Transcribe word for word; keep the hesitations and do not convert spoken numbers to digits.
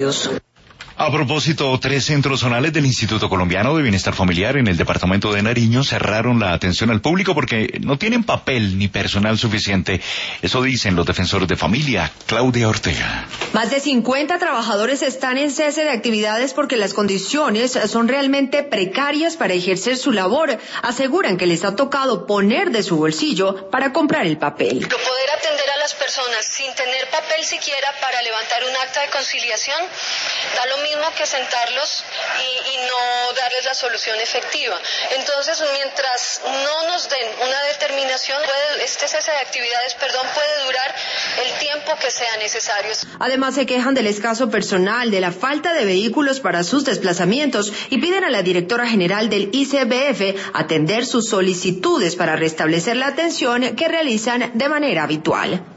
A propósito, tres centros zonales del Instituto Colombiano de Bienestar Familiar en el departamento de Nariño cerraron la atención al público porque no tienen papel ni personal suficiente. Eso dicen los defensores de familia. Claudia Ortega. Más de cincuenta trabajadores están en cese de actividades porque las condiciones son realmente precarias para ejercer su labor. Aseguran que les ha tocado poner de su bolsillo para comprar el papel. Poder atender a las personas sin tener papel siquiera para levantar un acta de conciliación da lo mismo que sentarlos y, y no darles la solución efectiva. Entonces, mientras no nos den una determinación, puede, este cese de actividades, perdón, puede durar el tiempo que sea necesario. Además, se quejan del escaso personal, de la falta de vehículos para sus desplazamientos y piden a la directora general del I C B F atender sus solicitudes para restablecer la atención que realizan de manera habitual.